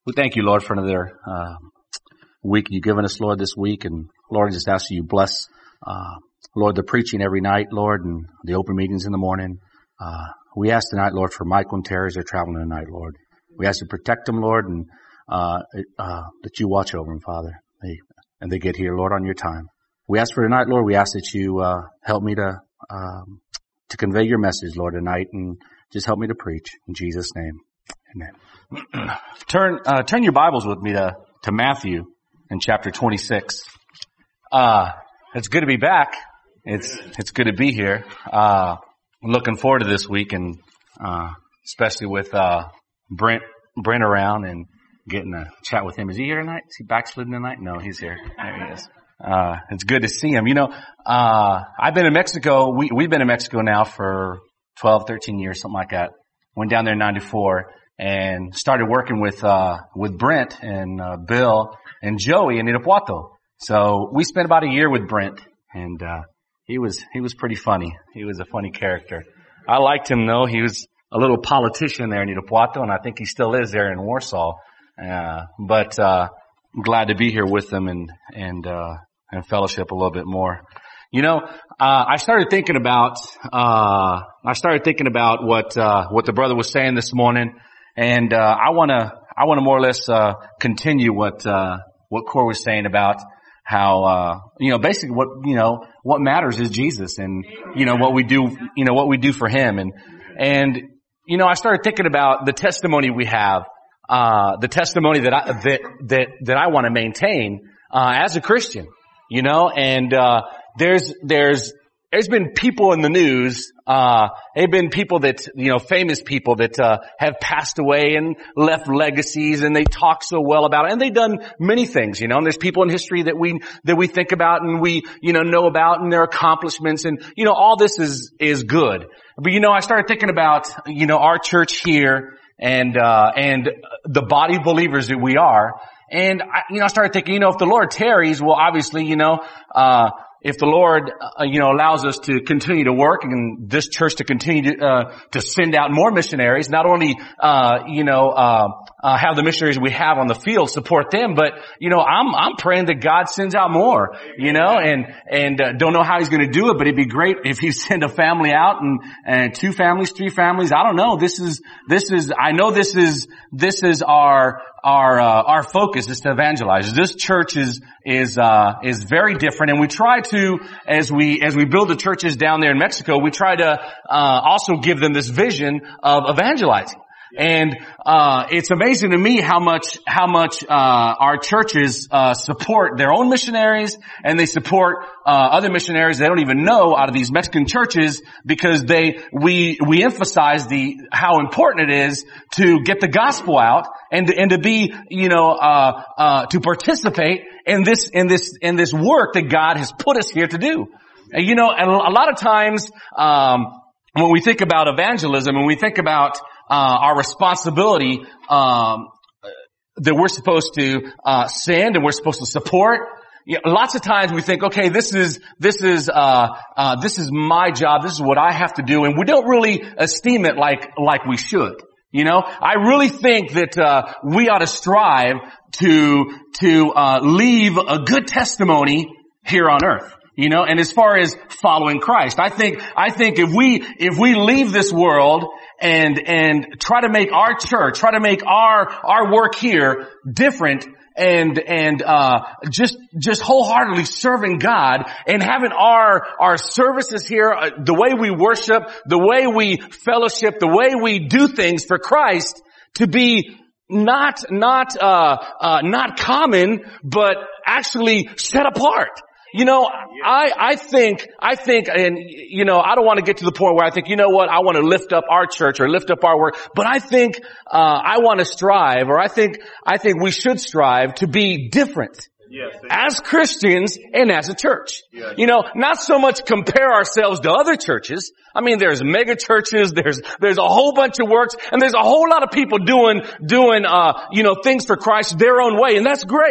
We thank you, Lord, for another week you've given us, Lord, this week. And Lord, I just ask you bless, Lord, the preaching every night, Lord, and the open meetings in the morning. We ask tonight, Lord, for Michael and Terry as they're traveling tonight, Lord. We ask you to protect them, Lord, and that you watch over them, Father. They get here, Lord, on your time. We ask for tonight, Lord. We ask that you help me to convey your message, Lord, tonight, and just help me to preach. In Jesus' name, amen. Turn your Bibles with me to Matthew in chapter 26. It's good to be back. It's good to be here. Looking forward to this week, and especially with Brent around and getting a chat with him. Is he here tonight? Is he backslidden tonight? No, he's here. There he is. It's good to see him. You know, I've been in Mexico. We've been in Mexico now for 12, 13 years, something like that. Went down there in 94 and started working with Brent and Bill and Joey in Irapuato. So we spent about a year with Brent, and he was pretty funny. He was a funny character. I liked him though. He was a little politician there in Irapuato, and I think he still is there in Warsaw. But I'm glad to be here with them and fellowship a little bit more. You know, I started thinking about what the brother was saying this morning, and I wanna more or less continue what Cor was saying about how basically what matters is Jesus, and what we do for him, and I started thinking about the testimony we have, the testimony that I want to maintain as a Christian, and there's been people in the news, they've been people that, famous people that, have passed away and left legacies, and they talk so well about it, and they've done many things, and there's people in history that we think about and we, know about, and their accomplishments, and, all this is good. But, I started thinking about, our church here and the body of believers that we are. And I started thinking, if the Lord tarries, well, obviously, if the Lord, allows us to continue to work and this church to continue to send out more missionaries, not only, have the missionaries we have on the field support them, but, I'm praying that God sends out more, and don't know how he's going to do it, but it'd be great if he send a family out and 2 families, 3 families. I don't know. I know this is our focus is to evangelize. This church is very different, and we try to, as we build the churches down there in Mexico, we try to also give them this vision of evangelizing. And it's amazing to me how much our churches support their own missionaries, and they support other missionaries they don't even know out of these Mexican churches, because we emphasize how important it is to get the gospel out and to be to participate in this work that God has put us here to do. And and a lot of times when we think about evangelism and we think about our responsibility that we're supposed to send and we're supposed to support, lots of times we think, okay, this is my job, this is what I have to do, and we don't really esteem it like we should. I really think that we ought to strive to leave a good testimony here on earth. And as far as following Christ, I think if we leave this world and try to make our church, try to make our work here different and just wholeheartedly serving God and having our services here, the way we worship, the way we fellowship, the way we do things for Christ to be not common, but actually set apart. I think, and I don't want to get to the point where I think, I want to lift up our church or lift up our work, but I think, I want to strive, or I think we should strive to be different. Yes, as Christians and as a church. Yes. Not so much compare ourselves to other churches. I mean, there's mega churches, there's a whole bunch of works, and there's a whole lot of people doing things for Christ their own way, and that's great.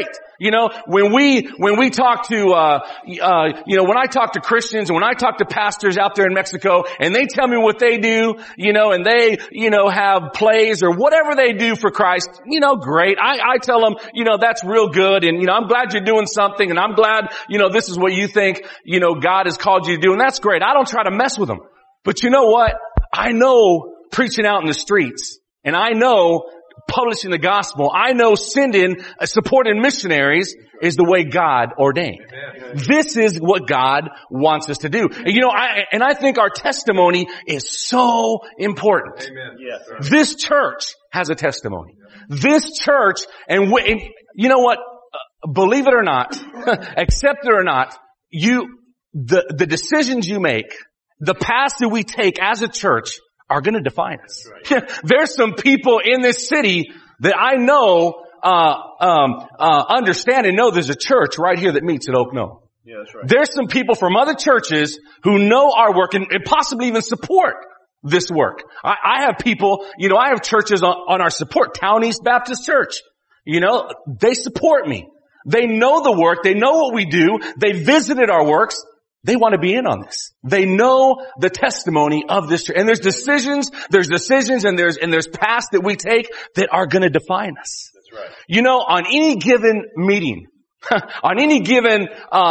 When we talk to, when I talk to Christians and when I talk to pastors out there in Mexico and they tell me what they do, and they, have plays or whatever they do for Christ, great. I tell them, that's real good. And, I'm glad you're doing something and I'm glad, this is what you think, God has called you to do. And that's great. I don't try to mess with them. But you know what? I know preaching out in the streets and I know publishing the gospel, I know supporting missionaries is the way God ordained. Amen. This is what God wants us to do. And I think our testimony is so important. Amen. Yes, right. This church has a testimony. This church, and you know what? Believe it or not, accept it or not, the decisions you make, the paths that we take as a church are going to define us. Right. There's some people in this city that I know, understand and know there's a church right here that meets at Oak Knoll. Yeah, that's right. There's some people from other churches who know our work and possibly even support this work. I have people, I have churches on our support, Town East Baptist Church. They support me. They know the work. They know what we do. They visited our works. They want to be in on this. They know the testimony of this church. And there's decisions and there's paths that we take that are going to define us. That's right. On any given meeting, on any given,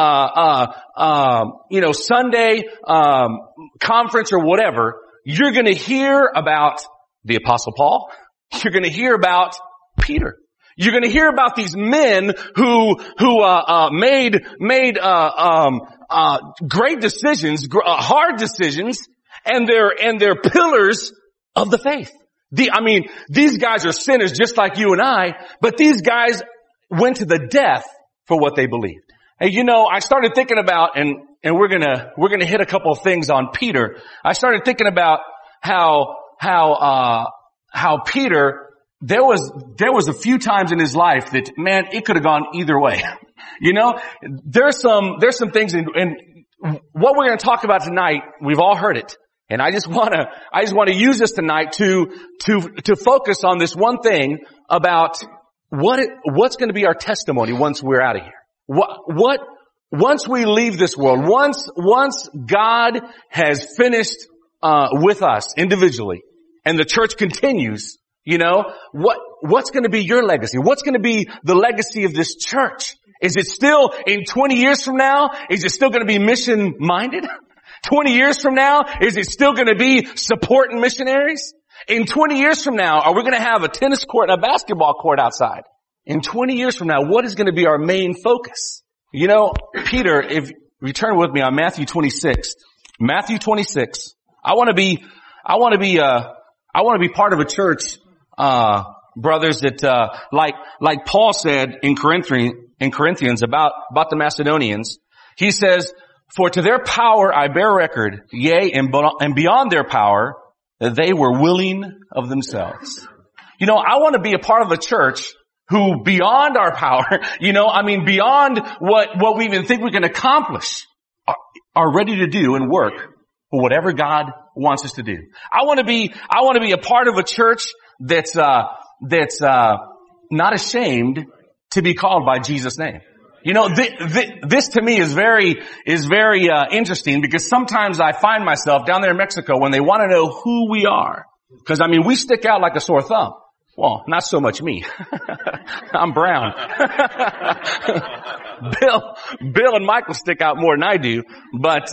Sunday, conference or whatever, you're going to hear about the Apostle Paul. You're going to hear about Peter. You're going to hear about these men who made great decisions, hard decisions, and they're pillars of the faith. These guys are sinners just like you and I, but these guys went to the death for what they believed. And I started thinking about, and we're gonna hit a couple of things on Peter. I started thinking about how Peter, there was a few times in his life that, man, it could have gone either way. There's some things and what we're going to talk about tonight, we've all heard it. And I just want to use this tonight to focus on this one thing about what's going to be our testimony once we're out of here. Once we leave this world, once God has finished, with us individually and the church continues, what's going to be your legacy? What's going to be the legacy of this church? Is it still in 20 years from now? Is it still going to be mission minded? 20 years from now, is it still going to be supporting missionaries? In 20 years from now, are we going to have a tennis court and a basketball court outside? In 20 years from now, what is going to be our main focus? Peter, if you turn with me on Matthew 26, I want to be part of a church, brothers, that, like Paul said in Corinthians about the Macedonians. He says, "For to their power I bear record, yea, and beyond their power, they were willing of themselves." I want to be a part of a church who beyond our power, beyond what we even think we can accomplish, are ready to do and work for whatever God wants us to do. I want to be a part of a church that's not ashamed to be called by Jesus' name. This to me is very interesting, because sometimes I find myself down there in Mexico when they want to know who we are. Because we stick out like a sore thumb. Well, not so much me. I'm brown. Bill and Michael stick out more than I do. But,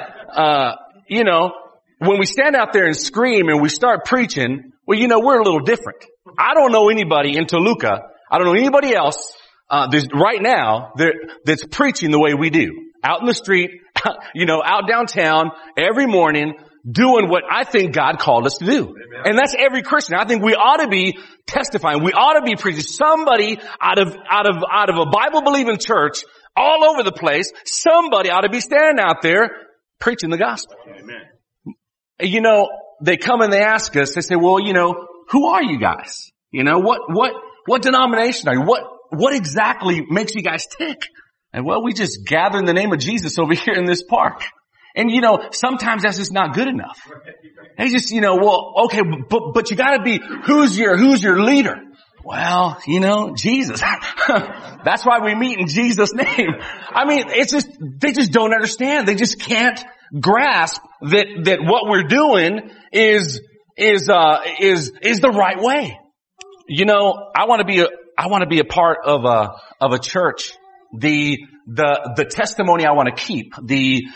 when we stand out there and scream and we start preaching, well, we're a little different. I don't know anybody in Toluca. I don't know anybody else, right now that's preaching the way we do. Out in the street, out downtown every morning, doing what I think God called us to do. Amen. And that's every Christian. I think we ought to be testifying. We ought to be preaching. Somebody out of a Bible-believing church all over the place, somebody ought to be standing out there preaching the gospel. Amen. They come and they ask us, they say, well, who are you guys? What denomination are you? What exactly makes you guys tick? And well, we just gather in the name of Jesus over here in this park. And sometimes that's just not good enough. They just, well, okay, but you gotta be, who's your leader? Well, Jesus. That's why we meet in Jesus' name. I mean, they just don't understand. They just can't grasp that what we're doing is the right way. I want to be a part of a church. The testimony I want to keep, the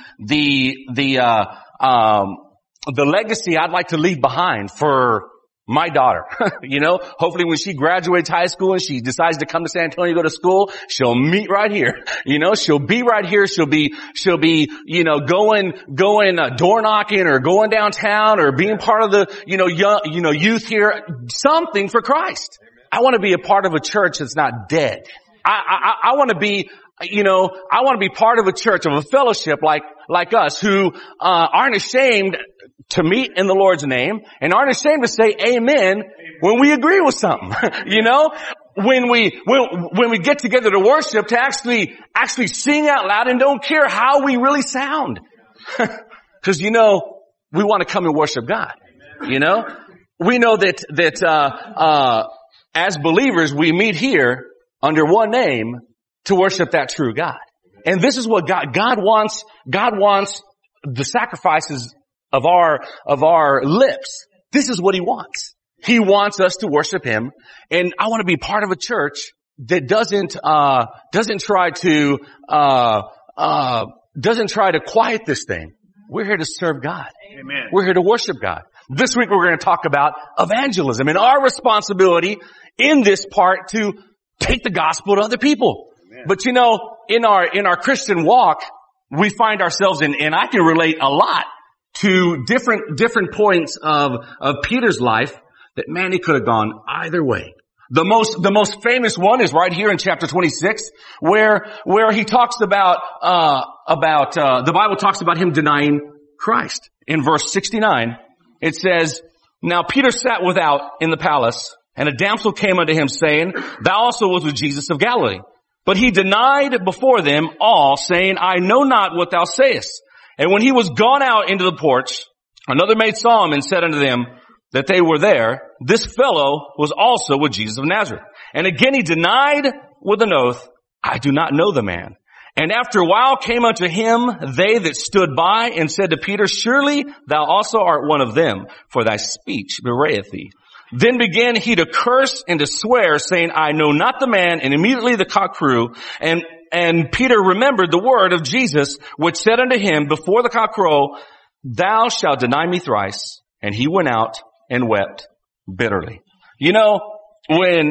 legacy I'd like to leave behind for my daughter. Hopefully when she graduates high school and she decides to come to San Antonio to go to school, she'll meet right here. She'll be right here. She'll be, going door knocking or going downtown or being part of the, youth here, something for Christ. I want to be a part of a church that's not dead. I want to be, I want to be part of a church, of a fellowship like us who, aren't ashamed to meet in the Lord's name and aren't ashamed to say amen when we agree with something. When we get together to worship, to actually sing out loud and don't care how we really sound. Cause we want to come and worship God. We know that as believers we meet here under one name to worship that true God. And this is what God wants the sacrifices of our lips. This is what He wants. He wants us to worship Him. And I want to be part of a church that doesn't try to quiet this thing. We're here to serve God. Amen. We're here to worship God. This week we're going to talk about evangelism and our responsibility in this part to take the gospel to other people. Amen. But in our Christian walk, we find ourselves and I can relate a lot to different points of Peter's life that, man, he could have gone either way. The most famous one is right here in chapter 26, where he talks about the Bible talks about him denying Christ. In verse 69, it says, "Now Peter sat without in the palace, and a damsel came unto him, saying, Thou also was with Jesus of Galilee. But he denied before them all, saying, I know not what thou sayest. And when he was gone out into the porch, another maid saw him and said unto them that they were there, This fellow was also with Jesus of Nazareth. And again he denied with an oath, I do not know the man. And after a while came unto him they that stood by and said to Peter, Surely thou also art one of them, for thy speech bewrayeth thee. Then began he to curse and to swear, saying, I know not the man. And immediately the cock crew, and Peter remembered the word of Jesus, which said unto him before the cock crow, Thou shalt deny me thrice. And he went out and wept bitterly. When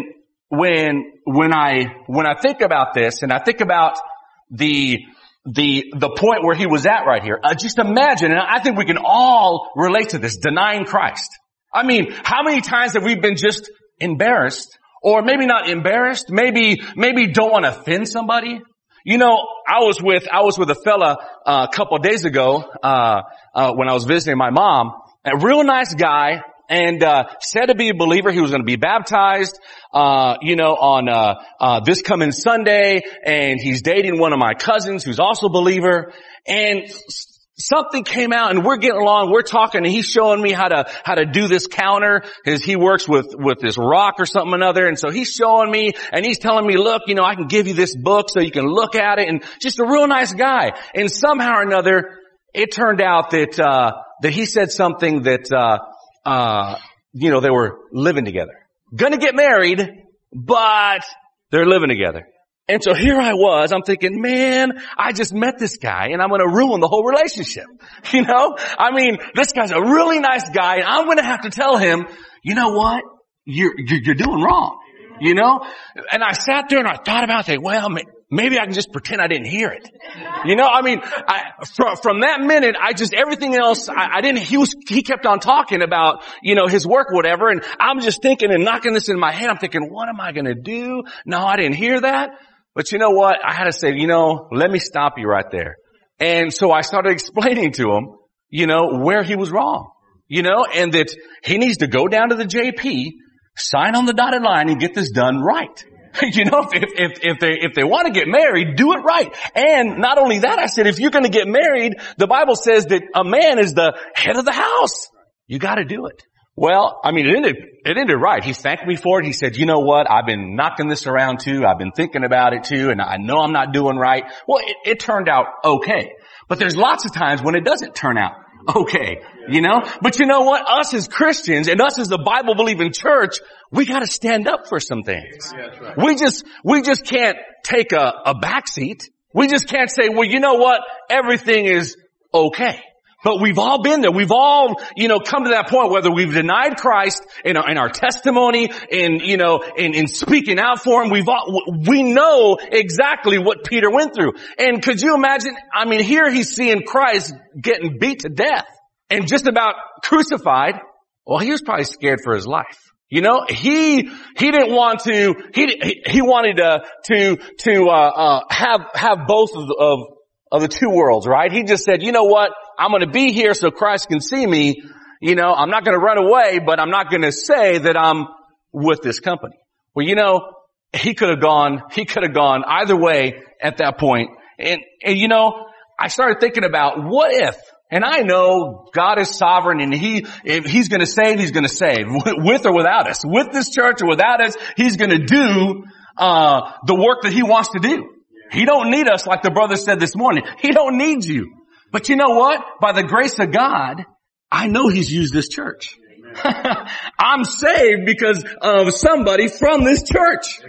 I think about this, and I think about the point where he was at right here, just imagine, and I think we can all relate to this, denying Christ. I mean, how many times have we been just embarrassed, or maybe not embarrassed, maybe don't want to offend somebody? I was with a fella a couple of days ago when I was visiting my mom, a real nice guy, and said to be a believer. He was going to be baptized on this coming Sunday, and he's dating one of my cousins who's also a believer, and something came out and we're getting along, we're talking, and he's showing me how to do this counter, because he works with this rock or something or another. And so he's showing me and he's telling me, look, I can give you this book so you can look at it, and just a real nice guy. And somehow or another, it turned out that he said something that, they were living together. Gonna get married, but they're living together. And so here I was, I'm thinking, man, I just met this guy and I'm going to ruin the whole relationship. I mean, this guy's a really nice guy, and I'm going to have to tell him, you know what? You're doing wrong. And I sat there and I thought about it. Well, maybe I can just pretend I didn't hear it. From that minute, everything else, he kept on talking about, his work, whatever. And I'm just thinking and knocking this in my head. I'm thinking, what am I going to do? No, I didn't hear that. But you know what? I had to say, let me stop you right there. And so I started explaining to him, where he was wrong, and that he needs to go down to the JP, sign on the dotted line, and get this done right. If they want to get married, do it right. And not only that, I said, if you're going to get married, the Bible says that a man is the head of the house. You got to do it. Well, I mean, it ended right. He thanked me for it. He said, you know what? I've been knocking this around too. I've been thinking about it too. And I know I'm not doing right. Well, it turned out okay. But there's lots of times when it doesn't turn out okay, you know? But you know what? Us as Christians and us as the Bible believing church, we gotta stand up for some things. Yeah, that's right. We just can't take a backseat. We just can't say, well, you know what? Everything is okay. But we've all been there. We've all, come to that point, whether we've denied Christ in our testimony, in speaking out for Him. We know exactly what Peter went through. And could you imagine? I mean, here he's seeing Christ getting beat to death and just about crucified. Well, he was probably scared for his life. He didn't want to, he wanted to have both of the two worlds, right? He just said, you know what? I'm going to be here so Christ can see me. I'm not going to run away, but I'm not going to say that I'm with this company. Well, he could have gone either way at that point. And I started thinking about what if, and I know God is sovereign and if He's going to save, He's going to save with or without us, with this church or without us. He's going to do, the work that He wants to do. He don't need us, like the brother said this morning. He don't need you. But you know what? By the grace of God, I know He's used this church. I'm saved because of somebody from this church.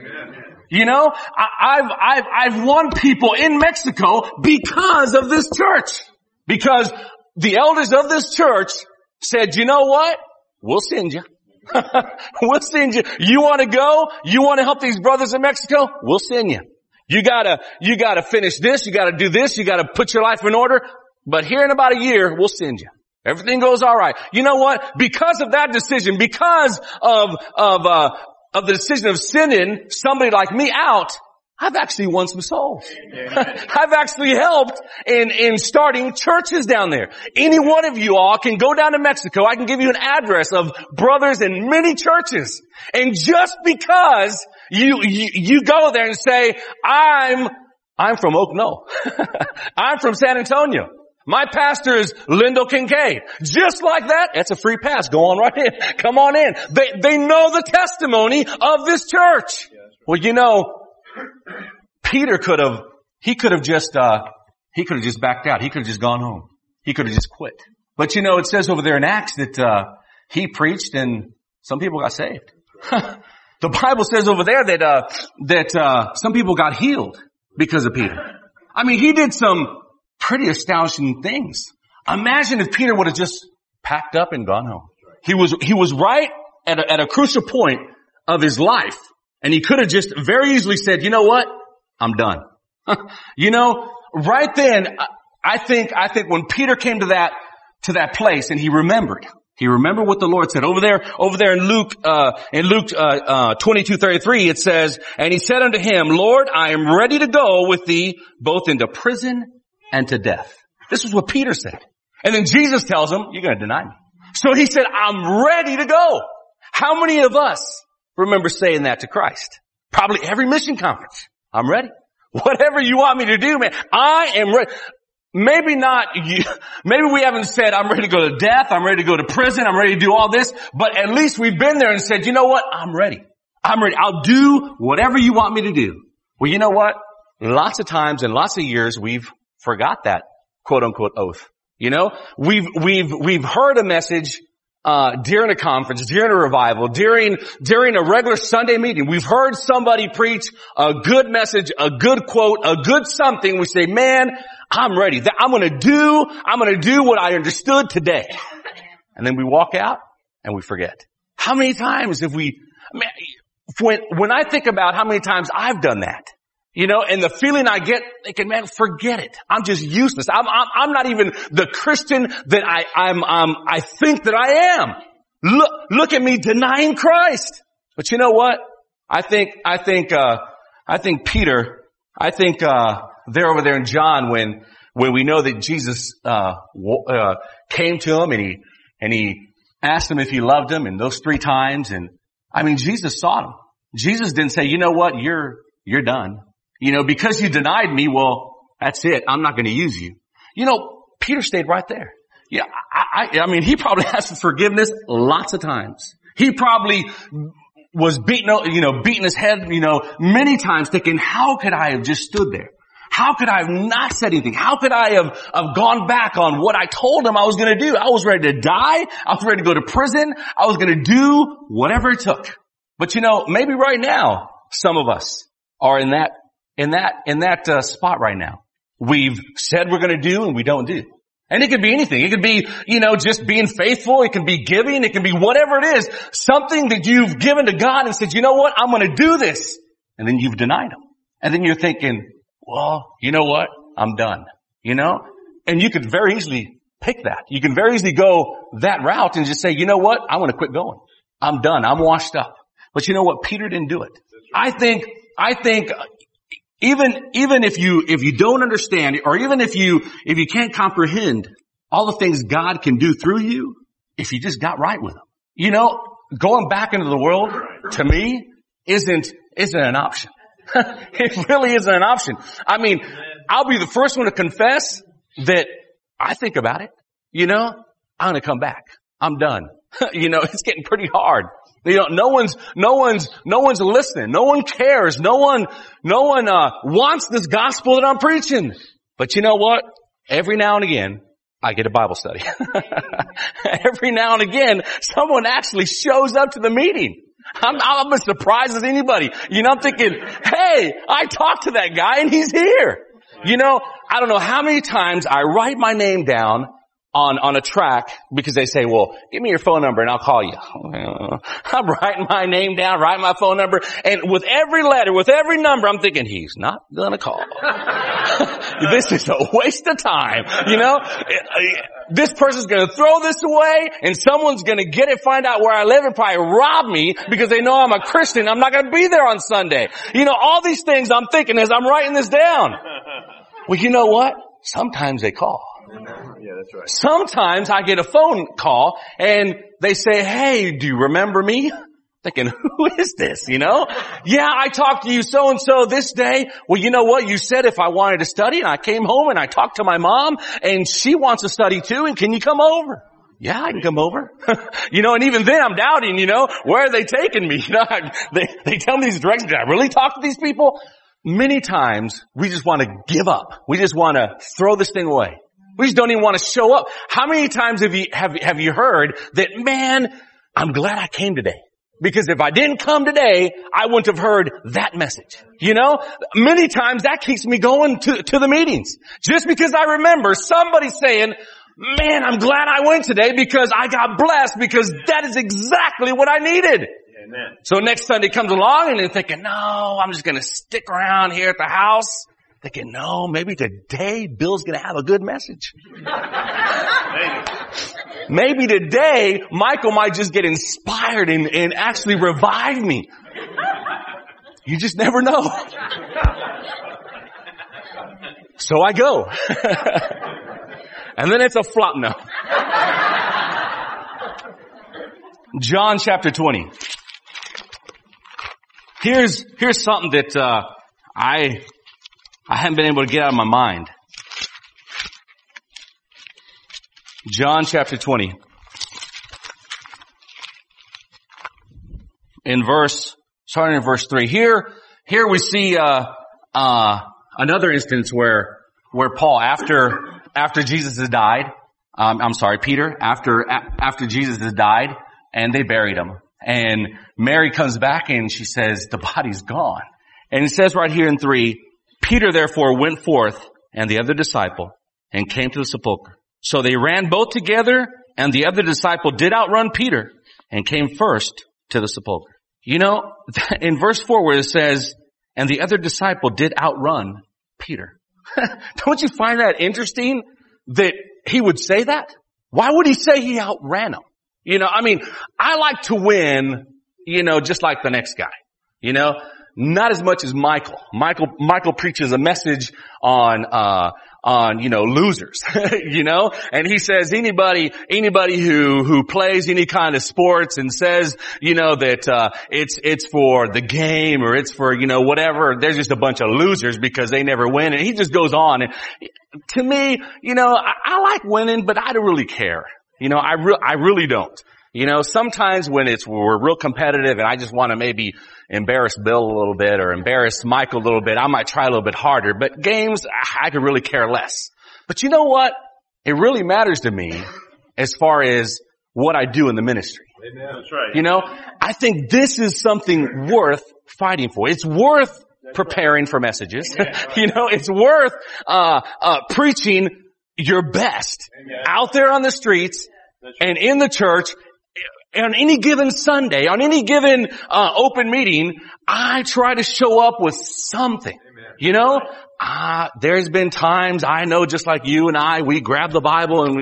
I've won people in Mexico because of this church. Because the elders of this church said, you know what? We'll send you. We'll send you. You want to go? You want to help these brothers in Mexico? We'll send you. You gotta finish this. You gotta do this. You gotta put your life in order. But here in about a year, we'll send you. Everything goes all right. You know what? Because of that decision, because of the decision of sending somebody like me out, I've actually won some souls. I've actually helped in starting churches down there. Any one of you all can go down to Mexico. I can give you an address of brothers in many churches. And just because you go there and say, I'm from Oak Knoll. I'm from San Antonio. My pastor is Lindo Kincaid. Just like that, that's a free pass. Go on right in. Come on in. They know the testimony of this church. Well, Peter could have just backed out. He could have just gone home. He could have just quit. But it says over there in Acts that, he preached and some people got saved. The Bible says over there that some people got healed because of Peter. I mean, he did some pretty astonishing things. Imagine if Peter would have just packed up and gone home. He was right at a crucial point of his life. And he could have just very easily said, you know what? I'm done. Right then, I think when Peter came to that place and he remembered what the Lord said. Over there in Luke 22:33, it says, and he said unto him, Lord, I am ready to go with thee both into prison and to death. This is what Peter said. And then Jesus tells him, you're going to deny me. So he said, I'm ready to go. How many of us remember saying that to Christ? Probably every mission conference. I'm ready. Whatever you want me to do, man, I am ready. Maybe not you. Maybe we haven't said, I'm ready to go to death. I'm ready to go to prison. I'm ready to do all this. But at least we've been there and said, you know what? I'm ready. I'm ready. I'll do whatever you want me to do. Well, you know what? Lots of times and lots of years we've forgot that quote unquote oath. We've heard a message during a conference, during a revival, during a regular Sunday meeting. We've heard somebody preach a good message, a good quote, a good something. We say, man, I'm ready. I'm going to do what I understood today. And then we walk out and we forget. How many times have when I think about how many times I've done that, and the feeling I get, thinking, man, forget it. I'm just useless. I'm not even the Christian that I think that I am. Look at me denying Christ. But you know what? I think Peter, they're over there in John when we know that Jesus, came to him and he asked him if he loved him, and those 3 times. And Jesus saw him. Jesus didn't say, you know what? You're done. Because you denied me, well, that's it. I'm not going to use you. Peter stayed right there. yeah, I mean, he probably asked for forgiveness lots of times. He probably was beating his head, many times thinking, how could I have just stood there? How could I have not said anything? How could I have gone back on what I told him I was going to do? I was ready to die. I was ready to go to prison. I was going to do whatever it took. But maybe right now, some of us are in that spot right now. We've said we're going to do and we don't do. And it could be anything. It could be, just being faithful. It can be giving. It can be whatever it is. Something that you've given to God and said, you know what? I'm going to do this. And then you've denied him. And then you're thinking, well, you know what? I'm done. And you could very easily pick that. You can very easily go that route and just say, you know what? I want to quit going. I'm done. I'm washed up. But you know what? Peter didn't do it. I think even if you don't understand, or even if you can't comprehend all the things God can do through you, if you just got right with him. Going back into the world, to me, isn't an option. It really isn't an option. I mean, I'll be the first one to confess that I think about it. I'm going to come back. I'm done. It's getting pretty hard. No one's listening. No one cares. No one wants this gospel that I'm preaching. But you know what? Every now and again, I get a Bible study. Every now and again, someone actually shows up to the meeting. I'm as surprised as anybody. I'm thinking, hey, I talked to that guy and he's here. I don't know how many times I write my name down on a track because they say, well, give me your phone number and I'll call you. I'm writing my name down, writing my phone number, and with every letter, with every number, I'm thinking, he's not gonna call. This is a waste of time. This person's gonna throw this away and someone's gonna get it, find out where I live and probably rob me because they know I'm a Christian. I'm not gonna be there on Sunday. All these things I'm thinking as I'm writing this down. Well, you know what? Sometimes they call. Yeah, that's right. Sometimes I get a phone call and they say, hey, do you remember me? Thinking, who is this? Yeah, I talked to you so-and-so this day. Well, you know what? You said if I wanted to study, and I came home and I talked to my mom and she wants to study too, and can you come over? Yeah, I can come over. And even then I'm doubting, where are they taking me? They tell me these directions. Did I really talk to these people? Many times we just want to give up. We just want to throw this thing away. We just don't even want to show up. How many times have you heard that, man, I'm glad I came today? Because if I didn't come today, I wouldn't have heard that message. Many times that keeps me going to the meetings. Just because I remember somebody saying, man, I'm glad I went today because I got blessed because that is exactly what I needed. Amen. So next Sunday comes along and they're thinking, no, I'm just going to stick around here at the house. Thinking, no, maybe today Bill's going to have a good message. Maybe today Michael might just get inspired and actually revive me. You just never know. So I go. And then it's a flop. No. John chapter 20. Here's something that I haven't been able to get out of my mind. John chapter 20. Starting in verse 3. Here we see another instance where Paul, after Jesus has died, Peter, after Jesus has died, and they buried him. And Mary comes back and she says, the body's gone. And it says right here in 3, Peter therefore went forth and the other disciple and came to the sepulchre. So they ran both together, and the other disciple did outrun Peter and came first to the sepulchre. In verse 4 where it says, and the other disciple did outrun Peter. Don't you find that interesting that he would say that? Why would he say he outran him? I like to win, just like the next guy. not as much as Michael. Michael preaches a message on, losers, and he says anybody who plays any kind of sports and says, that, it's for the game or it's for, whatever, they're just a bunch of losers because they never win. And he just goes on. And to me, I like winning, but I don't really care. I really don't. Sometimes when we're real competitive and I just want to maybe embarrass Bill a little bit or embarrass Michael a little bit, I might try a little bit harder. But games, I could really care less. But you know what? It really matters to me as far as what I do in the ministry. Amen. That's right. I think this is something worth fighting for. It's worth preparing for messages. It's worth preaching your best out there on the streets and in the church. On any given Sunday, on any given open meeting, I try to show up with something. There's been times I know, just like you and I, we grab the Bible and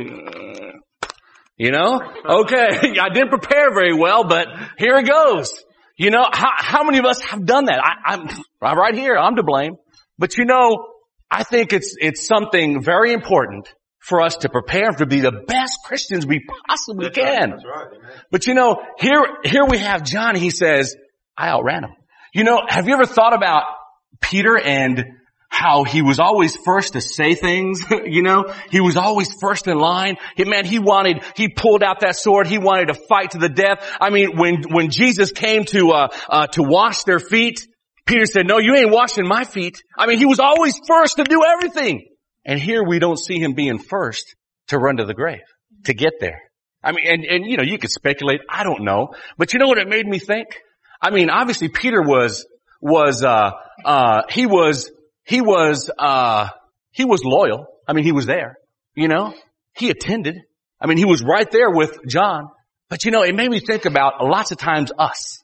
we, okay, I didn't prepare very well, but here it goes. How many of us have done that? I'm right here. I'm to blame. But I think it's something very important for us to prepare to be the best Christians we possibly can. That's right. But here we have John. He says, I outran him. Have you ever thought about Peter and how he was always first to say things? He was always first in line. He pulled out that sword. He wanted to fight to the death. I mean, when Jesus came to wash their feet, Peter said, no, you ain't washing my feet. I mean, he was always first to do everything. And here we don't see him being first to run to the grave, to get there. I mean, and you could speculate. I don't know. But you know what it made me think? I mean, obviously Peter was loyal. I mean, he was there. He attended. I mean, he was right there with John. But it made me think about lots of times us.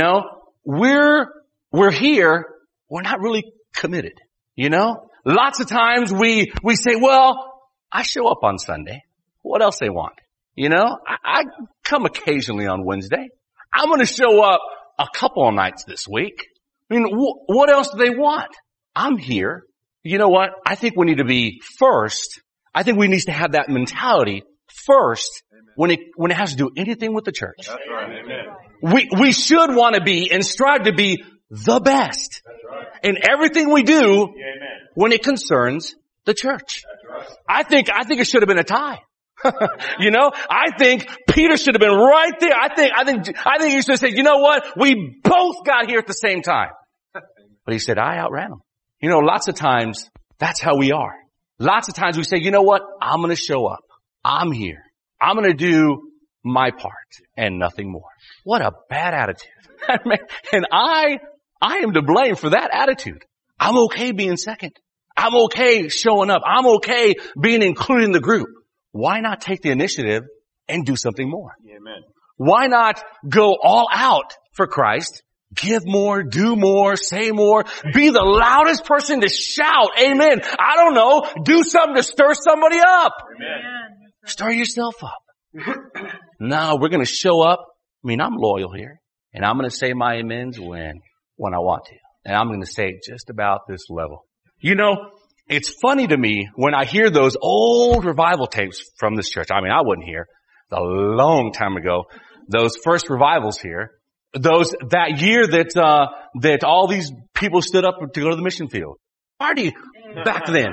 We're here. We're not really committed. Lots of times we say, well, I show up on Sunday. What else they want? I come occasionally on Wednesday. I'm going to show up a couple of nights this week. I mean, what else do they want? I'm here. You know what? I think we need to be first. I think we need to have that mentality first when it has to do anything with the church. That's right. Amen. We should want to be and strive to be the best in everything we do when it concerns the church. I think it should have been a tie. I think Peter should have been right there. I think he should have said, you know what? We both got here at the same time. But he said, I outran him. Lots of times that's how we are. Lots of times we say, you know what? I'm going to show up. I'm here. I'm going to do my part and nothing more. What a bad attitude. And I am to blame for that attitude. I'm okay being second. I'm okay showing up. I'm okay being included in the group. Why not take the initiative and do something more? Amen. Why not go all out for Christ? Give more, do more, say more, be the loudest person to shout, amen. I don't know, do something to stir somebody up. Amen. Stir yourself up. No, we're going to show up. I mean, I'm loyal here, and I'm going to say my amens when I want to. And I'm going to say just about this level. It's funny to me when I hear those old revival tapes from this church. I mean, I wasn't here a long time ago. Those first revivals here. That year that all these people stood up to go to the mission field. Party back then.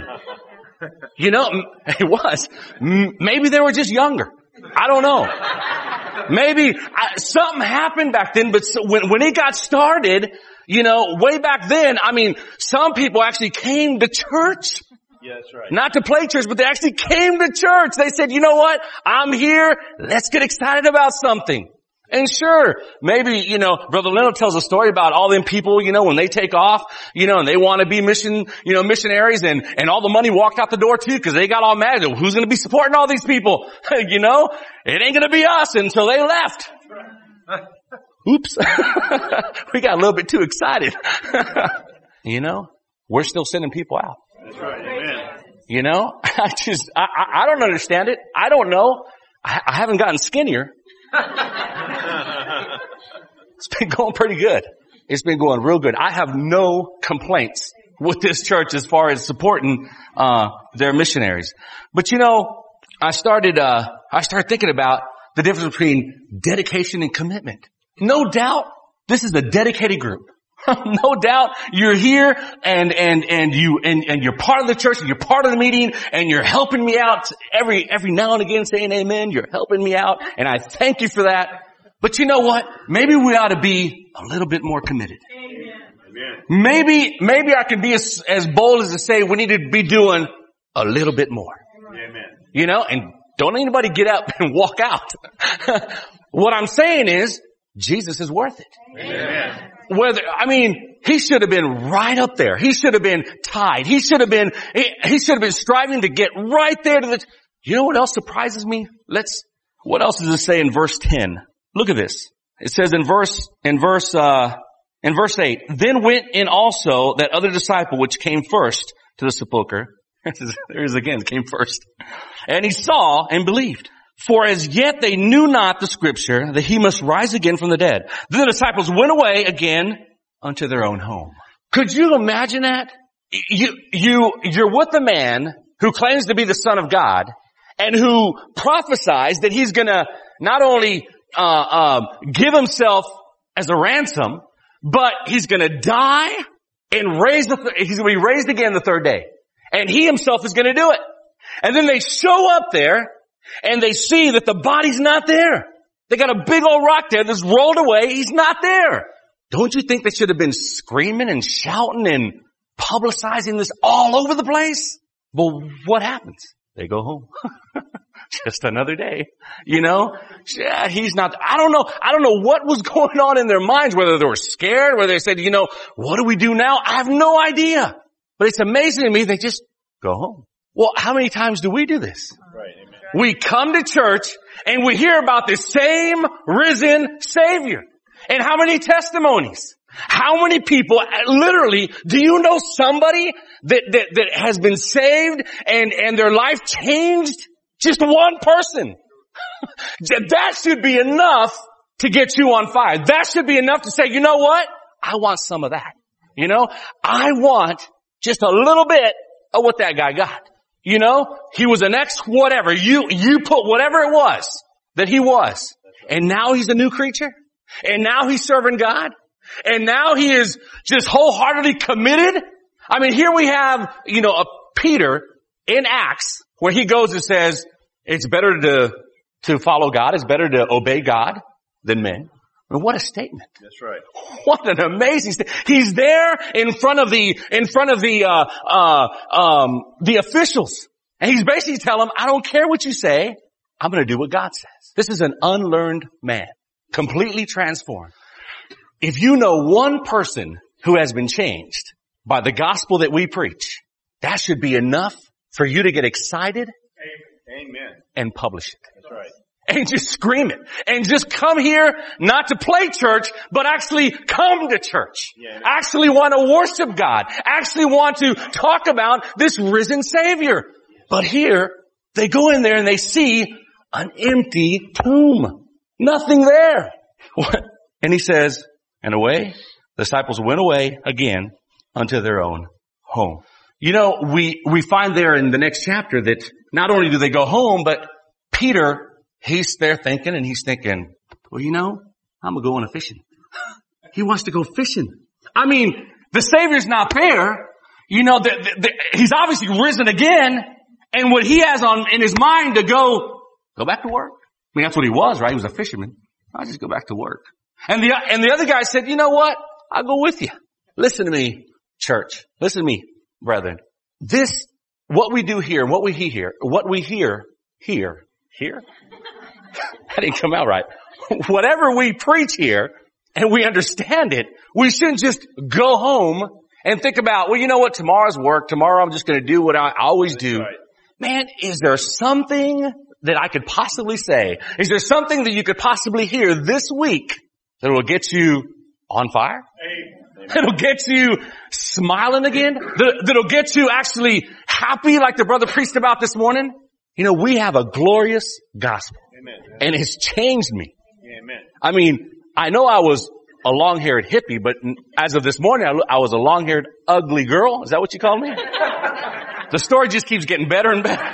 It was. Maybe they were just younger. I don't know. Maybe something happened back then, but when it got started, way back then, I mean, some people actually came to church. Yeah, that's right. Not to play church, but they actually came to church. They said, you know what? I'm here. Let's get excited about something. And sure, maybe, Brother Leno tells a story about all them people, when they take off, and they want to be missionaries and all the money walked out the door too because they got all mad. Who's going to be supporting all these people? It ain't going to be us until they left. Oops. We got a little bit too excited. We're still sending people out. That's right. Amen. I don't understand it. I don't know. I haven't gotten skinnier. It's been going pretty good. it's been going real good. I have no complaints with this church as far as supporting, their missionaries. But you know, I started thinking about the difference between dedication and commitment. No doubt, this is a dedicated group. No doubt you're here and you're part of the church and you're part of the meeting and you're helping me out every now and again saying amen. You're helping me out and I thank you for that. But you know what? Maybe we ought to be a little bit more committed. Amen. Maybe I can be as bold as to say we need to be doing a little bit more. Amen. You know, and don't anybody get up and walk out. What I'm saying is Jesus is worth it. Amen. He should have been right up there. He should have been tied. He should have been striving to get right there to the, you know what else surprises me? What else does it say in verse 10? Look at this. It says in verse 8, then went in also that other disciple which came first to the sepulchre. There's again, came first. And he saw and believed. For as yet they knew not the scripture that he must rise again from the dead. Then the disciples went away again unto their own home. Could you imagine that? You're with a man who claims to be the Son of God and who prophesies that he's gonna not only, give himself as a ransom, but he's gonna die and he's gonna be raised again the third day. And he himself is gonna do it. And then they show up there and they see that the body's not there. They got a big old rock there that's rolled away. He's not there. Don't you think they should have been screaming and shouting and publicizing this all over the place? Well, what happens? They go home. Just another day. You know? Yeah, he's not, I don't know what was going on in their minds, whether they were scared, whether they said, you know, what do we do now? I have no idea. But it's amazing to me, they just go home. Well, how many times do we do this? Right. Amen. We come to church and we hear about this same risen Savior. And how many testimonies? How many people, literally, do you know somebody that has been saved and their life changed? Just one person. That should be enough to get you on fire. That should be enough to say, you know what? I want some of that. You know, I want just a little bit of what that guy got. You know, he was an whatever. You put whatever it was that he was. And now he's a new creature. And now he's serving God. And now he is just wholeheartedly committed. I mean, here we have, you know, a Peter in Acts where he goes and says, it's better to follow God. It's better to obey God than men. I mean, what a statement. That's right. What an amazing statement. He's there in front of the officials. And he's basically telling them, I don't care what you say. I'm going to do what God says. This is an unlearned man, completely transformed. If you know one person who has been changed by the gospel that we preach, that should be enough for you to get excited. Amen. And publish it. That's right. And just scream it. And just come here not to play church, but actually come to church. Yeah, actually want to worship God. Actually want to talk about this risen Savior. But here, they go in there and they see an empty tomb. Nothing there. And he says, and away, the disciples went away again unto their own home. You know, we find there in the next chapter that not only do they go home, but Peter, he's there thinking, and he's thinking, well, you know, I'm going to go on a fishing. He wants to go fishing. I mean, the Savior's not there. You know, he's obviously risen again. And what he has in his mind to go back to work. I mean, that's what he was, right? He was a fisherman. I'll just go back to work. And the other guy said, you know what? I'll go with you. Listen to me, church. Listen to me, brethren. What we do here, what we hear here? That didn't come out right. Whatever we preach here and we understand it, we shouldn't just go home and think about, well, you know what? Tomorrow's work. Tomorrow I'm just going to do what I always do. Right. Man, is there something that I could possibly say? Is there something that you could possibly hear this week that will get you on fire? Amen. That'll get you smiling again? That'll get you actually happy like the brother preached about this morning? You know, we have a glorious gospel. Amen. And it's changed me. Amen. I mean, I know I was a long-haired hippie, but as of this morning, I was a long-haired ugly girl. Is that what you called me? The story just keeps getting better and better.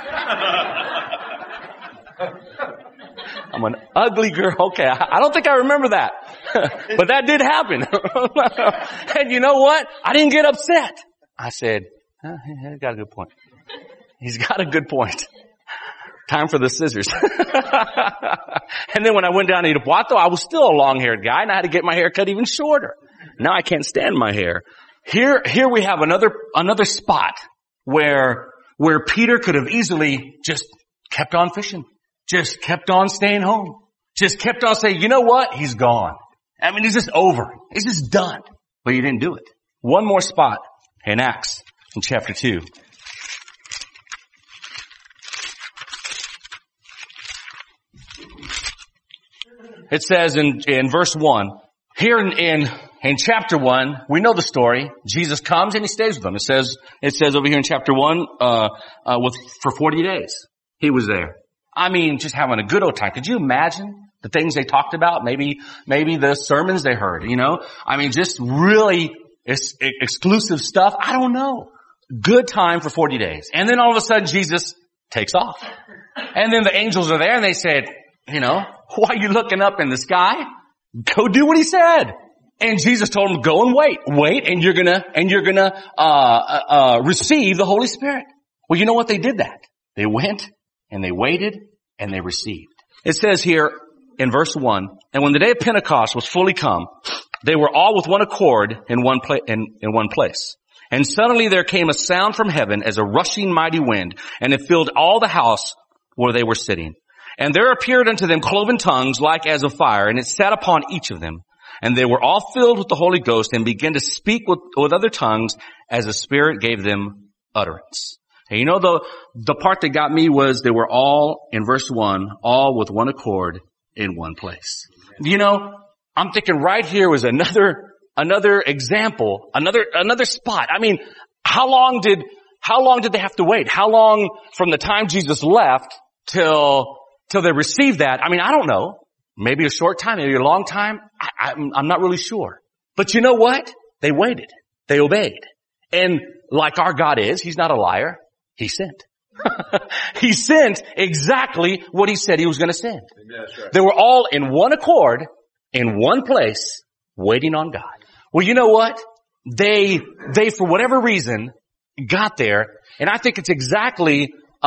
I'm an ugly girl. Okay, I don't think I remember that. But that did happen. And you know what? I didn't get upset. I said, he's got a good point. He's got a good point. Time for the scissors. And then when I went down to Irapuato, I was still a long-haired guy, and I had to get my hair cut even shorter. Now I can't stand my hair. Here we have another spot where Peter could have easily just kept on fishing. Just kept on staying home. Just kept on saying, you know what? He's gone. I mean, he's just over. He's just done. But he didn't do it. One more spot in Acts in chapter 2. It says in verse 1, here in chapter 1, we know the story. Jesus comes and he stays with them. It says over here in chapter 1, for 40 days. He was there. I mean, just having a good old time. Could you imagine the things they talked about? Maybe the sermons they heard, you know? I mean, just really exclusive stuff. I don't know. Good time for 40 days. And then all of a sudden Jesus takes off. And then the angels are there and they said, you know, why are you looking up in the sky? Go do what he said. And Jesus told them, go and wait, and you're gonna receive the Holy Spirit. Well, you know what? They did that. They went and they waited and they received. It says here in verse 1, and when the day of Pentecost was fully come, they were all with one accord in one place. And suddenly there came a sound from heaven as a rushing mighty wind, and it filled all the house where they were sitting. And there appeared unto them cloven tongues like as of fire, and it sat upon each of them. And they were all filled with the Holy Ghost and began to speak with other tongues as the Spirit gave them utterance. And you know, the part that got me was they were all, in verse 1, all with one accord in one place. You know, I'm thinking right here was another example, another spot. I mean, how long did they have to wait? How long from the time Jesus left till they received that? I mean, I don't know. Maybe a short time, maybe a long time. I'm not really sure. But you know what? They waited. They obeyed. And like our God is, He's not a liar. He sent. He sent exactly what He said He was going to send. That's right. They were all in one accord, in one place, waiting on God. Well, you know what? They for whatever reason got there, and I think it's exactly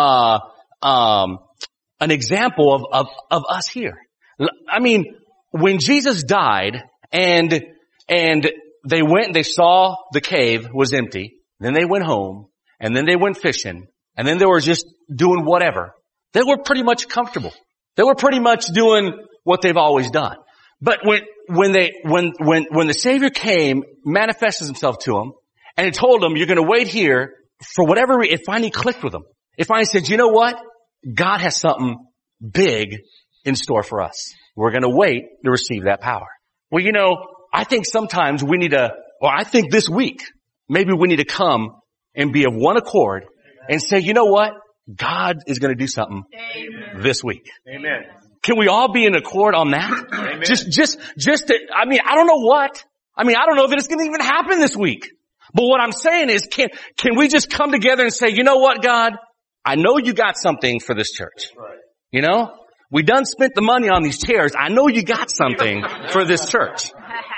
an example of us here. I mean, when Jesus died and they went and they saw the cave was empty, then they went home, and then they went fishing, and then they were just doing whatever. They were pretty much comfortable. They were pretty much doing what they've always done. But when the Savior came, manifested Himself to them, and He told them, you're going to wait here for whatever reason, it finally clicked with them. It finally said, you know what? God has something big in store for us. We're going to wait to receive that power. Well, you know, I think sometimes we need I think this week, maybe we need to come and be of one accord and say, you know what? God is going to do something this week. Amen. Can we all be in accord on that? Amen. Just to, I mean, I don't know what. I mean, I don't know if it's going to even happen this week. But what I'm saying is, can we just come together and say, you know what, God? I know you got something for this church. Right. You know? We done spent the money on these chairs. I know you got something for this church.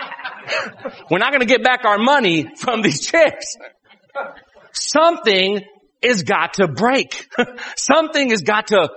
We're not going to get back our money from these chairs. Something has got to break. Something has got to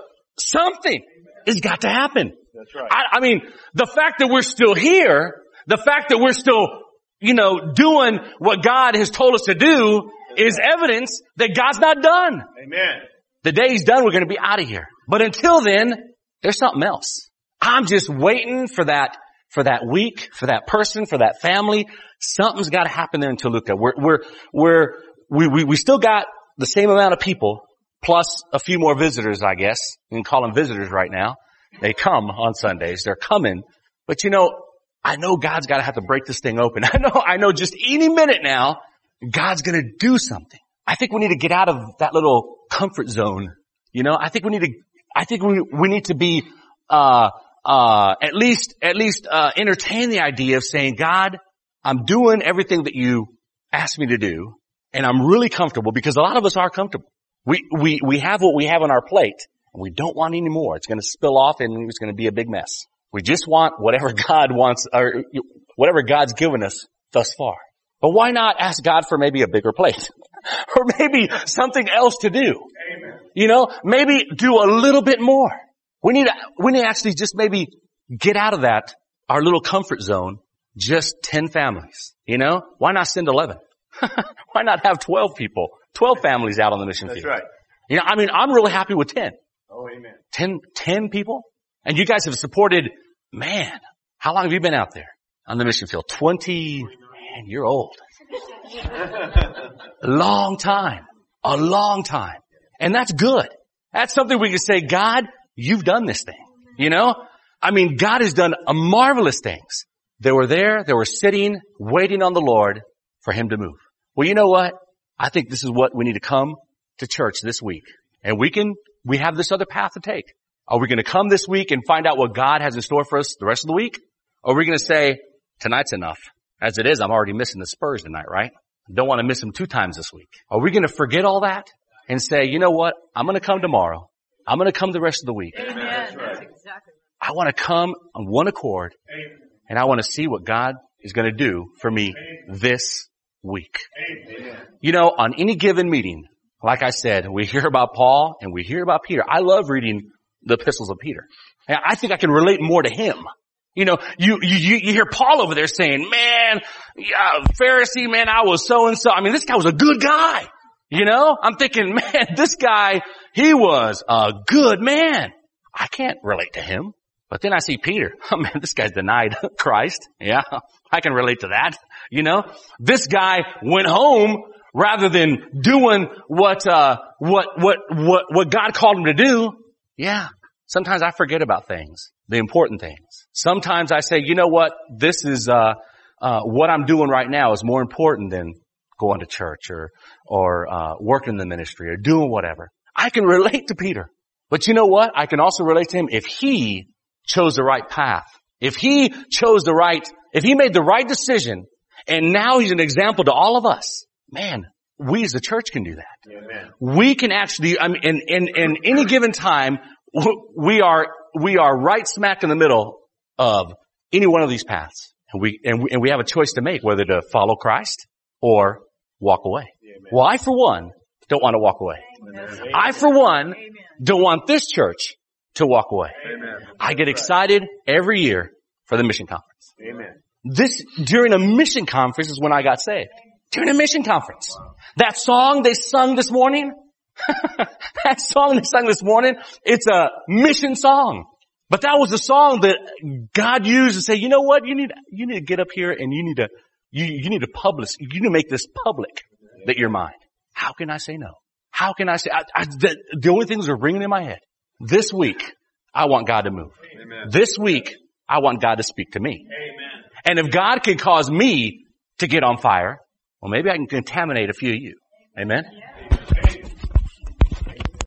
happen. That's right. I mean, the fact that we're still here, the fact that we're still, you know, doing what God has told us to do is evidence that God's not done. Amen. The day He's done, we're going to be out of here. But until then, there's something else. I'm just waiting for that week, for that person, for that family. Something's got to happen there in Toluca. We still got the same amount of people plus a few more visitors, I guess. You can call them visitors right now. They come on Sundays. They're coming. But you know, I know God's got to have to break this thing open. I know just any minute now, God's going to do something. I think we need to get out of that little comfort zone. You know, I think we need to be, at least entertain the idea of saying, God, I'm doing everything that you asked me to do, and I'm really comfortable, because a lot of us are comfortable. We have what we have on our plate, and we don't want any more. It's going to spill off, and it's going to be a big mess. We just want whatever God wants, or whatever God's given us thus far. But why not ask God for maybe a bigger plate? Or maybe something else to do? Amen. You know, maybe do a little bit more. We need to actually just maybe get out of that, our little comfort zone, just 10 families. You know, why not send 11? Why not have 12 people, 12 families out on the mission field? That's right. You know, I mean, I'm really happy with 10. Oh, amen. 10 people? And you guys have supported, man, how long have you been out there on the mission field? 20, man, you're old. A long time. And that's good. That's something we can say, God, you've done this thing. You know? I mean, God has done marvelous things. They were there, they were sitting, waiting on the Lord for Him to move. Well, you know what? I think this is what we need to come to church this week. And we have this other path to take. Are we going to come this week and find out what God has in store for us the rest of the week? Or are we going to say, tonight's enough? As it is, I'm already missing the Spurs tonight, right? Don't want to miss them 2 times this week. Are we going to forget all that and say, you know what? I'm going to come tomorrow. I'm going to come the rest of the week. Amen. That's right. Exactly. I want to come on one accord. Amen. And I want to see what God is going to do for me this week. Amen. You know, on any given meeting, like I said, we hear about Paul and we hear about Peter. I love reading the epistles of Peter. And I think I can relate more to him. You know, you hear Paul over there saying, man, Pharisee, man, I was so and so. I mean, this guy was a good guy. You know, I'm thinking, man, this guy, he was a good man. I can't relate to him. But then I see Peter. Oh man, this guy's denied Christ. Yeah, I can relate to that. You know, this guy went home rather than doing what God called him to do. Yeah. Sometimes I forget about things, the important things. Sometimes I say, you know what? This is, what I'm doing right now is more important than going to church or working in the ministry or doing whatever. I can relate to Peter. But you know what? I can also relate to him if he chose the right path. If he made the right decision, and now he's an example to all of us. Man, we as a church can do that. Amen. We can actually, I mean, in any given time, we are right smack in the middle of any one of these paths. And we have a choice to make, whether to follow Christ or walk away. Amen. Well, I, for one, don't want to walk away. Amen. I, for one, don't want this church to walk away. Amen. I get excited every year for the mission conference. Amen. During a mission conference is when I got saved. During a mission conference. That song they sung this morning, it's a mission song. But that was a song that God used to say, you know what? You need to get up here and you need to make this public that you're mine. How can I say no? How can I say, the only things are ringing in my head. This week, I want God to move. Amen. This week, I want God to speak to me. Amen. And if God can cause me to get on fire, well, maybe I can contaminate a few of you. Amen?